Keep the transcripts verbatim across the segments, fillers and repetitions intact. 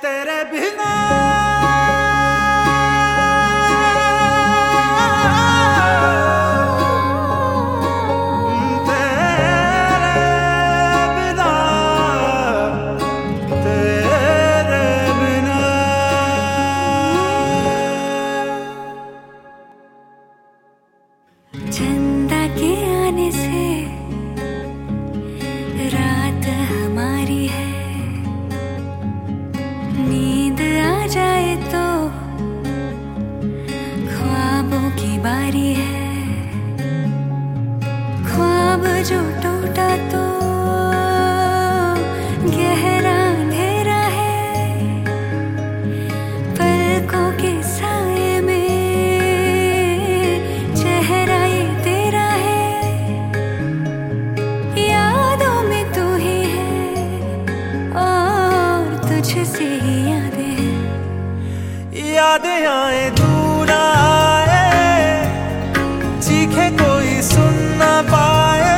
तेरे बिना चंदा के आने से रात हमारी है, नींद आ जाए तो ख्वाबों की बारी है। ख्वाब जो टूटा तो गहरा अंधेरा है, पलकों के साए में चेहरा ये तेरा है। यादों में तू ही है और तुझसे ही यादें हैं। यादें आए दूर आए, चीखे कोई सुन ना पाए,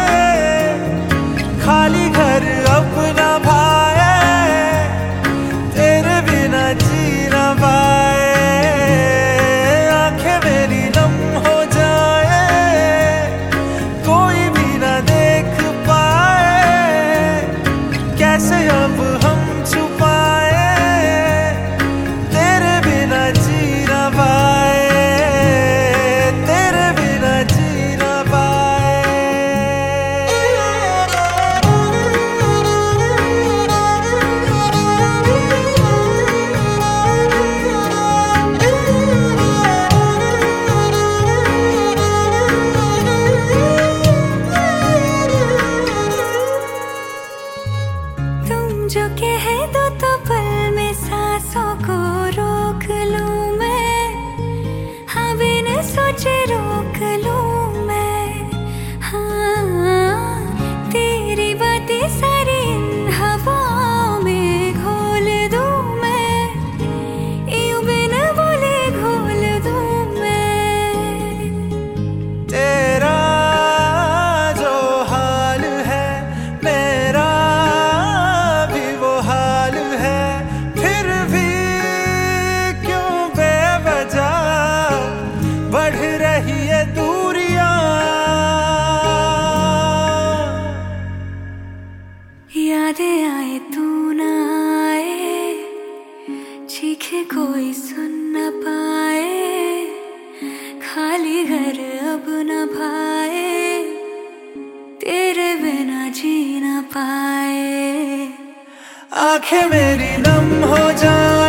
खाली घर अपना भाए, तेरे बिना जी ना पाए। आंखें मेरी नम हो जाए, कोई भी ना देख पाए, कैसे अब हम छुपाए, तेरे बिना जी ना पाए, तेरे बिना जी ना पाए। तुम जो कह दो तो पल में सांसों को रोक लूं मैं, हाँ बिन सोचे रोक लूं मैं। हाँ तेरी बातें सारी इन हवाओं में घोल दूं मैं, यूं बिन बोले घोल दूं मैं। तेरा जो हाल है मेरा भी वो हाल है, फिर भी क्यों बेवजह बढ़ रही है दूरियां। यादें आए तू ना आए, चीखे कोई सुन न पाए, खाली घर अब न भाए, तेरे बिना जी ना पाए। आंखें मेरी नम हो जाए,